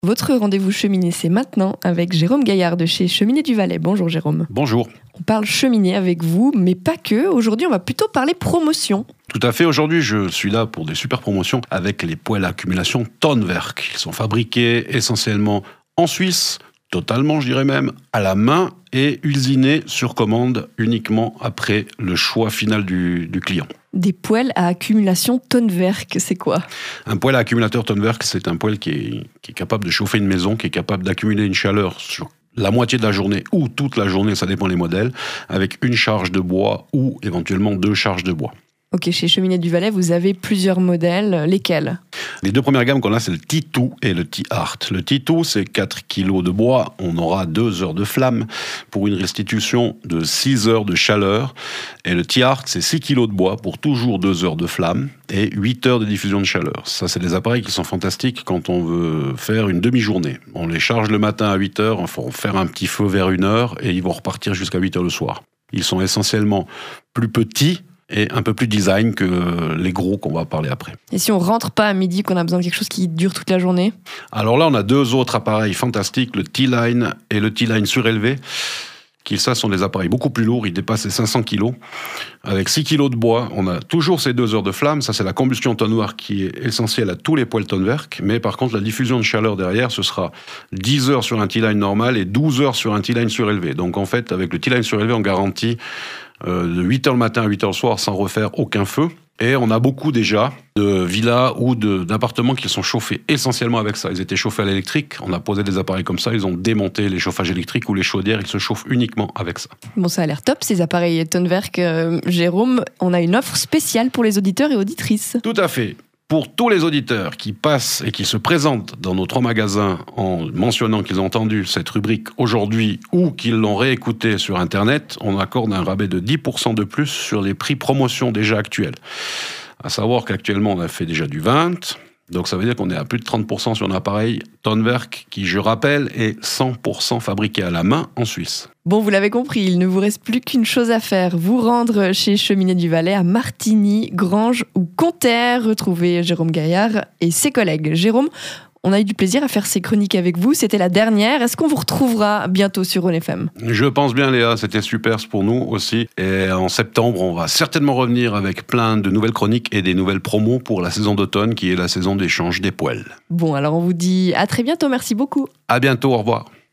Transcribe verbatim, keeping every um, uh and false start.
Votre rendez-vous cheminée, c'est maintenant avec Jérôme Gaillard de chez Cheminée du Valais. Bonjour Jérôme. Bonjour. On parle cheminée avec vous, mais pas que. Aujourd'hui, on va plutôt parler promotion. Tout à fait. Aujourd'hui, je suis là pour des super promotions avec les poêles à accumulation Tonwerk. Ils sont fabriqués essentiellement en Suisse, totalement, je dirais même, à la main et usinés sur commande uniquement après le choix final du, du client. Des poêles à accumulation Tonwerk, c'est quoi ? Un poêle à accumulateur Tonwerk, c'est un poêle qui est, qui est capable de chauffer une maison, qui est capable d'accumuler une chaleur sur la moitié de la journée ou toute la journée, ça dépend des modèles, avec une charge de bois ou éventuellement deux charges de bois. Ok, chez Cheminée du Valais, vous avez plusieurs modèles. Lesquels ? Les deux premières gammes qu'on a, c'est le T deux et le T-Art. Le T deux, c'est quatre kilos de bois. On aura deux heures de flamme pour une restitution de six heures de chaleur. Et le T-Art, c'est six kilos de bois pour toujours deux heures de flamme et huit heures de diffusion de chaleur. Ça, c'est des appareils qui sont fantastiques quand on veut faire une demi-journée. On les charge le matin à huit heures, il faut faire un petit feu vers une heure et ils vont repartir jusqu'à huit heures le soir. Ils sont essentiellement plus petits et un peu plus design que les gros qu'on va parler après. Et si on rentre pas à midi, qu'on a besoin de quelque chose qui dure toute la journée ? Alors là, on a deux autres appareils fantastiques, le T-Line et le T-Line surélevé, qui ça sont des appareils beaucoup plus lourds, ils dépassent les cinq cents kilos. Avec six kilos de bois, on a toujours ces deux heures de flamme, ça c'est la combustion Tonwerk qui est essentielle à tous les poêles Tonwerk, mais par contre la diffusion de chaleur derrière, ce sera dix heures sur un T-Line normal et douze heures sur un T-Line surélevé. Donc en fait, avec le T-Line surélevé, on garantit euh, de huit heures le matin à huit heures le soir sans refaire aucun feu. Et on a beaucoup déjà de villas ou de, d'appartements qui sont chauffés essentiellement avec ça. Ils étaient chauffés à l'électrique, on a posé des appareils comme ça, ils ont démonté les chauffages électriques ou les chaudières, ils se chauffent uniquement avec ça. Bon, ça a l'air top ces appareils Tonwerk. Euh, Jérôme, on a une offre spéciale pour les auditeurs et auditrices. Tout à fait. Pour tous les auditeurs qui passent et qui se présentent dans nos trois magasins en mentionnant qu'ils ont entendu cette rubrique aujourd'hui ou qu'ils l'ont réécoutée sur Internet, on accorde un rabais de dix pour cent de plus sur les prix promotion déjà actuels. À savoir qu'actuellement, on a fait déjà du vingt, donc ça veut dire qu'on est à plus de trente pour cent sur un appareil Tonwerk qui, je rappelle, est cent pour cent fabriqué à la main en Suisse. Bon, vous l'avez compris, il ne vous reste plus qu'une chose à faire, vous rendre chez Cheminée du Valais à Martigny, Granges ou Conterre, retrouver Jérôme Gaillard et ses collègues. Jérôme, on a eu du plaisir à faire ces chroniques avec vous, c'était la dernière. Est-ce qu'on vous retrouvera bientôt sur Rhône F M ? Je pense bien Léa, c'était super pour nous aussi. Et en septembre, on va certainement revenir avec plein de nouvelles chroniques et des nouvelles promos pour la saison d'automne qui est la saison d'échange des poêles. Bon, alors on vous dit à très bientôt, merci beaucoup. À bientôt, au revoir.